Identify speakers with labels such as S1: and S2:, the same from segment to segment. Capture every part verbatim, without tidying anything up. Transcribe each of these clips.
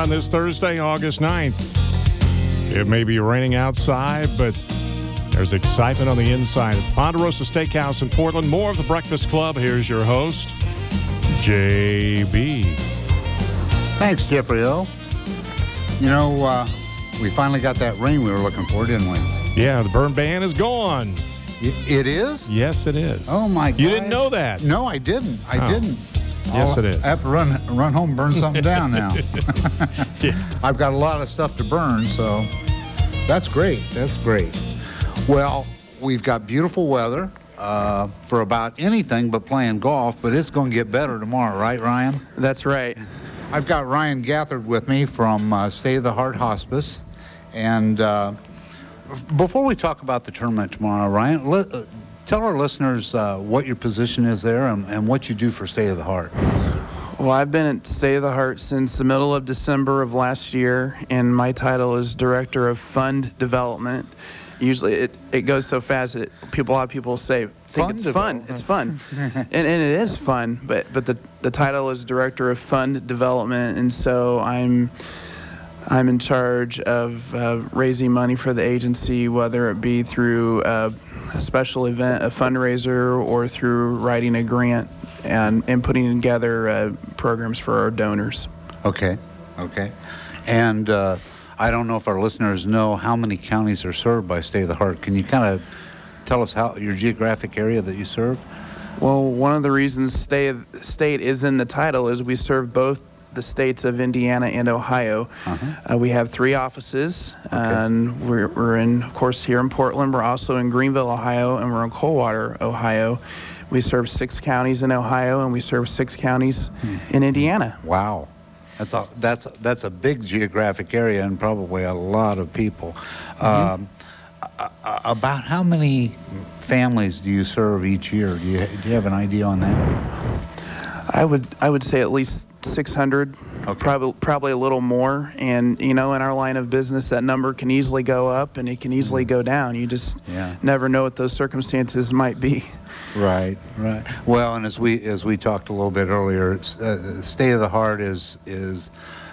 S1: on this Thursday, August ninth. It may be raining outside, but there's excitement on the inside at Ponderosa Steakhouse in Portland. More of the Breakfast Club. Here's your host, J B.
S2: Thanks, Jeffrey O. You know, uh, we finally got that rain we were looking for, didn't we?
S1: Yeah, the burn ban is gone.
S2: It is?
S1: Yes, it is.
S2: Oh, my God.
S1: You didn't know that?
S2: No, I didn't. I
S1: oh.
S2: didn't.
S1: Yes,
S2: I'll
S1: it is.
S2: I have to run, run home and burn something down now.
S1: Yeah.
S2: I've got a lot of stuff to burn, so that's great. That's great. Well, we've got beautiful weather uh, for about anything but playing golf, but it's going to get better tomorrow, right, Ryan?
S3: That's right.
S2: I've got Ryan Gathard with me from uh, State of the Heart Hospice. And uh, before we talk about the tournament tomorrow, Ryan, let, uh, tell our listeners uh, what your position is there and, and what you do for State of the Heart.
S3: Well, I've been at State of the Heart since the middle of December of last year, and my title is Director of Fund Development. Usually it, it goes so fast that people, a lot of people say, think
S2: Fun
S3: it's fun. It's fun. and, and it is fun, but, but the, the title is Director of Fund Development, and so I'm I'm in charge of uh, raising money for the agency, whether it be through uh, a special event, a fundraiser, or through writing a grant and, and putting together uh, programs for our donors.
S2: Okay, okay. And uh, I don't know if our listeners know how many counties are served by State of the Heart. Can you kind of tell us how your geographic area that you serve?
S3: Well, one of the reasons state, state is in the title is we serve both the states of Indiana and Ohio. Uh-huh. Uh, we have three offices, okay. and we're, we're in, of course, here in Portland. We're also in Greenville, Ohio, and we're in Coldwater, Ohio. We serve six counties in Ohio, and we serve six counties hmm. in Indiana.
S2: Wow. That's a, that's, that's a big geographic area and probably a lot of people. Mm-hmm. Um, uh, about how many families do you serve each year? Do you, do you have an idea on that?
S3: I would I would say at least six hundred, okay. probably probably a little more. And, you know, in our line of business, that number can easily go up and it can easily go down. You just yeah. never know what those circumstances might be.
S2: Right, right. Well, and as we as we talked a little bit earlier, it's, uh, State of the Heart is is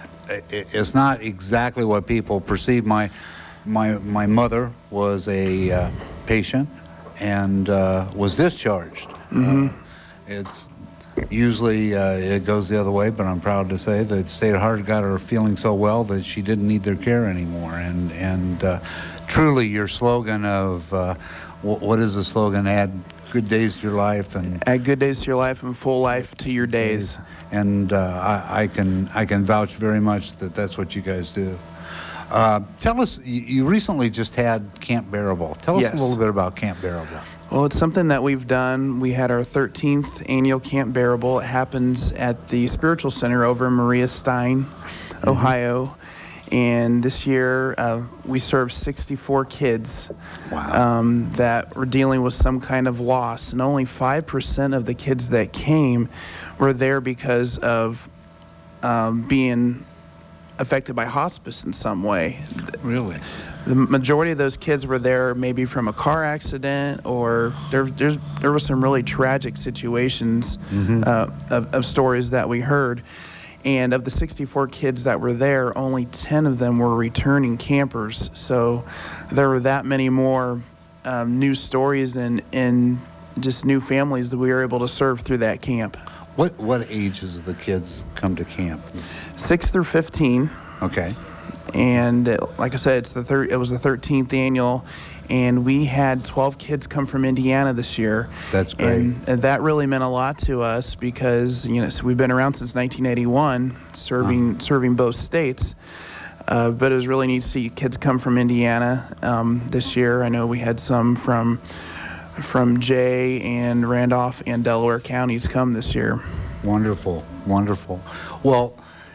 S2: it's not exactly what people perceive. My my my mother was a uh, patient and uh, was discharged.
S3: Mm-hmm.
S2: Uh, it's Usually uh, it goes the other way, but I'm proud to say that State of Heart got her feeling so well that she didn't need their care anymore. And and uh, truly, your slogan of uh, w- what is the slogan? Add good days to your life and
S3: add good days to your life and full life to your days.
S2: And uh, I, I can I can vouch very much that that's what you guys do. Uh, tell us, you, you recently just had Camp Bearable. Tell us
S3: yes.
S2: a little bit about Camp Bearable.
S3: Well, it's something that we've done. We had our thirteenth annual Camp Bearable. It happens at the Spiritual Center over in Maria Stein, mm-hmm. Ohio. And this year, uh, we served sixty-four kids
S2: wow.
S3: um, that were dealing with some kind of loss. And only five percent of the kids that came were there because of um, being affected by hospice in some way.
S2: Really?
S3: The majority of those kids were there maybe from a car accident, or there there's, there were some really tragic situations
S2: mm-hmm.
S3: uh, of, of stories that we heard. And of the sixty-four kids that were there, only ten of them were returning campers. So there were that many more um, new stories and, and just new families that we were able to serve through that camp.
S2: What what ages of the kids come to camp?
S3: six through fifteen.
S2: Okay.
S3: And it, like I said, it's the thir- it was the thirteenth annual, and we had twelve kids come from Indiana this year.
S2: That's great.
S3: And, and that really meant a lot to us because, you know, so we've been around since nineteen eighty-one, serving uh-huh. serving both states. Uh, but it was really neat to see kids come from Indiana um, this year. I know we had some from from Jay and Randolph and Delaware counties come this year.
S2: Wonderful, wonderful. Well,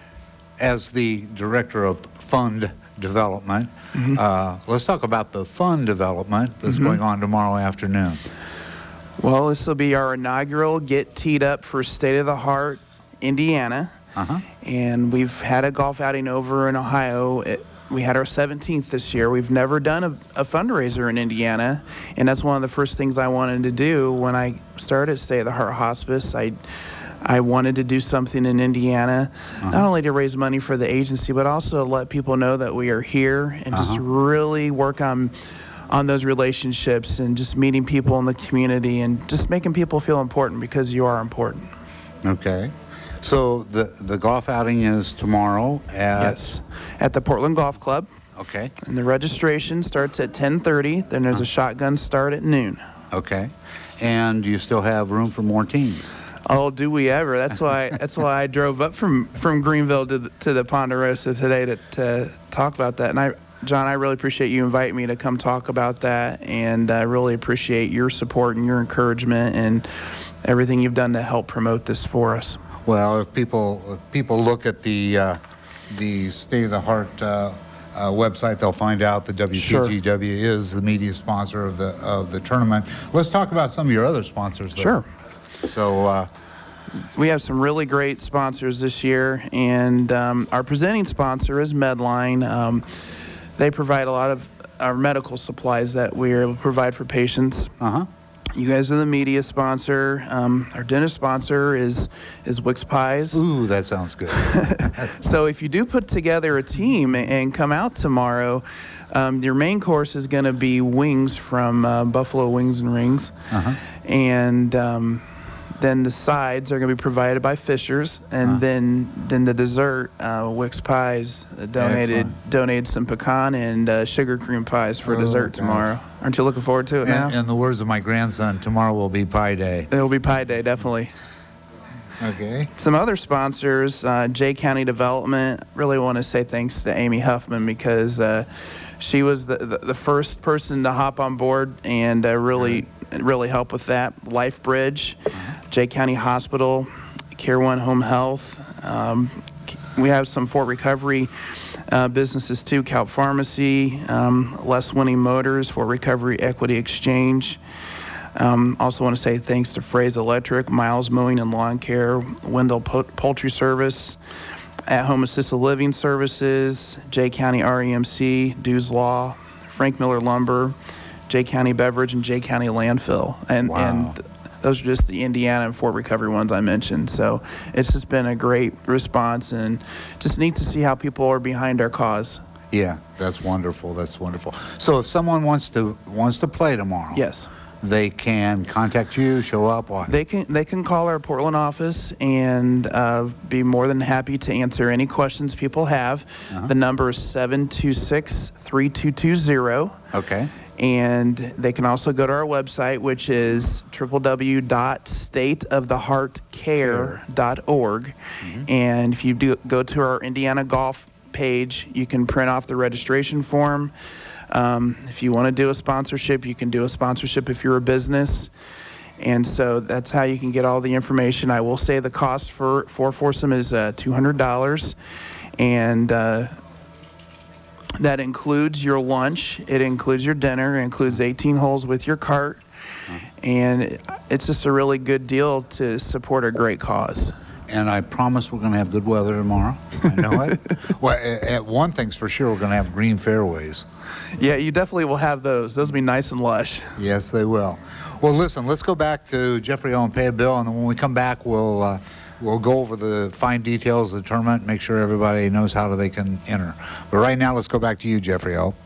S2: as the director of fund development, mm-hmm. uh, let's talk about the fund development that's mm-hmm. going on tomorrow afternoon.
S3: Well, this will be our inaugural Get Teed Up for State of the Heart, Indiana.
S2: Uh-huh.
S3: And we've had a golf outing over in Ohio. It, we had our seventeenth this year. We've never done a, a fundraiser in Indiana, and that's one of the first things I wanted to do when I started State of the Heart Hospice. I I wanted to do something in Indiana,
S2: Uh-huh.
S3: not only to raise money for the agency, but also to let people know that we are here and just
S2: Uh-huh.
S3: really work on on those relationships and just meeting people in the community and just making people feel important, because you are important.
S2: Okay. So the the golf outing is tomorrow at...
S3: Yes, at the Portland Golf Club.
S2: Okay.
S3: And the registration starts at ten thirty. Then there's a shotgun start at noon.
S2: Okay. And you still have room for more teams?
S3: Oh, do we ever? That's why. That's why I drove up from, from Greenville to the, to the Ponderosa today to, to talk about that. And I, John, I really appreciate you inviting me to come talk about that, and I really appreciate your support and your encouragement and everything you've done to help promote this for us.
S2: Well, if people if people look at the uh, the State of the Heart uh, uh, website, they'll find out the W P G W is the media sponsor of the of the tournament. Let's talk about some of your other sponsors, though.
S3: Sure.
S2: So uh,
S3: we have some really great sponsors this year, and um, our presenting sponsor is Medline. Um, they provide a lot of our medical supplies that we are able to provide for patients.
S2: uh-huh.
S3: You guys are the media sponsor. Um, our dinner sponsor is is Wix Pies.
S2: Ooh, that sounds good.
S3: So if you do put together a team and come out tomorrow, um, your main course is going to be wings from uh, Buffalo Wings and Rings.
S2: Uh-huh.
S3: And um, then the sides are going to be provided by Fisher's. And
S2: Uh-huh.
S3: then then the dessert, uh, Wix Pies donated
S2: Excellent.
S3: donated some pecan and uh, sugar cream pies for
S2: Oh,
S3: dessert
S2: gosh.
S3: tomorrow. Aren't you looking forward to it now?
S2: In, in the words of my grandson, tomorrow will be Pie Day.
S3: It'll be Pie Day, definitely.
S2: Okay.
S3: Some other sponsors, uh, Jay County Development. Really want to say thanks to Amy Huffman, because uh, she was the, the, the first person to hop on board and uh, really really help with that. Life Bridge, Jay County Hospital, Care One Home Health. Um, we have some Fort Recovery uh, businesses too, Calp Pharmacy, um, Les Winning Motors, Fort Recovery Equity Exchange. Um, also want to say thanks to Fraze Electric, Miles Mowing and Lawn Care, Wendell po- Poultry Service, At Home Assisted Living Services, Jay County R E M C, Dews Law, Frank Miller Lumber, Jay County Beverage, and Jay County Landfill. And,
S2: Wow.
S3: and those are just the Indiana and Fort Recovery ones I mentioned. So it's just been a great response, and just neat to see how people are behind our cause.
S2: Yeah, that's wonderful. That's wonderful. So if someone wants to wants to play tomorrow,
S3: Yes.
S2: they can contact you, show up, what?
S3: They can they can call our Portland office and uh, be more than happy to answer any questions people have.
S2: Uh-huh.
S3: The number is seven two six, three two two zero.
S2: Okay.
S3: And they can also go to our website, which is w w w dot state of the heart care dot org.
S2: Mm-hmm.
S3: And if you do go to our Indiana Golf page, you can print off the registration form. Um, if you want to do a sponsorship, you can do a sponsorship if you're a business. And so that's how you can get all the information. I will say the cost for, for Foursome is uh, two hundred dollars. And uh, that includes your lunch. It includes your dinner. It includes eighteen holes with your cart. And it's just a really good deal to support a great cause.
S2: And I promise we're going to have good weather tomorrow. I know it. Well, a- a- one thing's for sure, we're going to have green fairways.
S3: Yeah, you definitely will have those. Those will be nice and lush.
S2: Yes, they will. Well, listen, let's go back to Jeffrey O and pay a bill, and then when we come back, we'll uh, we'll go over the fine details of the tournament, make sure everybody knows how they can enter. But right now, let's go back to you, Jeffrey O.